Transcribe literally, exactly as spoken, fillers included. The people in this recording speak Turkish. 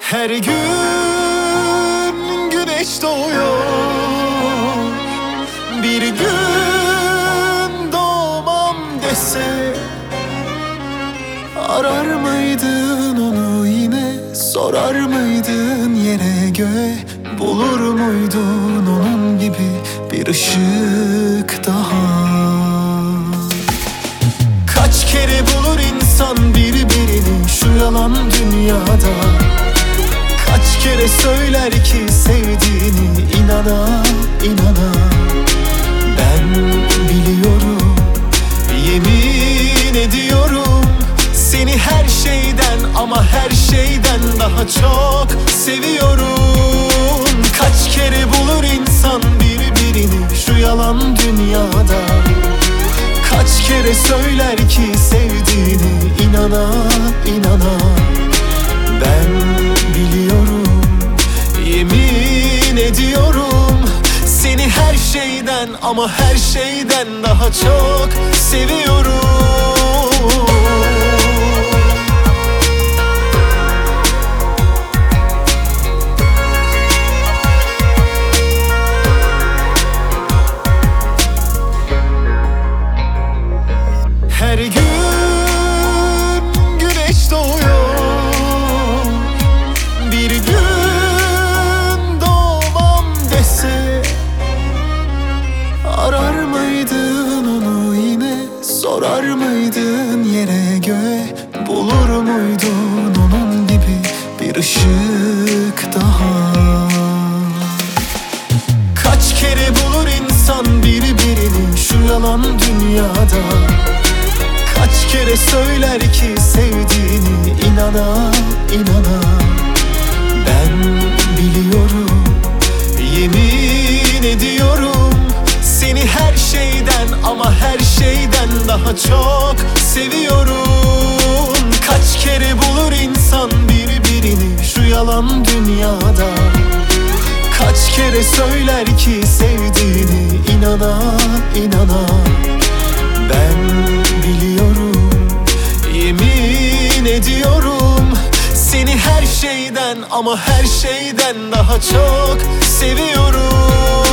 Her gün güneş doğuyor, bir gün doğmam dese, arar mıydın onu yine, sorar mıydın yere göğe? Bulur muydun onun gibi bir ışık daha? Kaç kere bulur insan birbirini şu yalan dünyada? Kaç kere söyler ki sevdiğini inana inana? Ben biliyorum, yemin ediyorum, seni her şeyden ama her şeyden daha çok seviyorum. Kaç kere bulur insan birbirini şu yalan dünyada? Kaç kere söyler ki sevdiğini inana inana? Ben biliyorum, yemin ediyorum, seni her şeyden ama her şeyden daha çok seviyorum. Her gün güneş doğuyor, bir gün doğmam dese, arar mıydın onu yine, sorar mıydın yere göğe? Bulur muydun onun gibi bir ışık daha? Kaç kere bulur insan birbirini şu yalan dünyada? Kaç kere söyler ki sevdiğini inana inana? Ben biliyorum, yemin ediyorum, seni her şeyden ama her şeyden daha çok seviyorum. Kaç kere bulur insan birbirini şu yalan dünyada? Kaç kere söyler ki sevdiğini inana inana? Ben biliyorum, yemin ediyorum, seni her şeyden ama her şeyden daha çok seviyorum.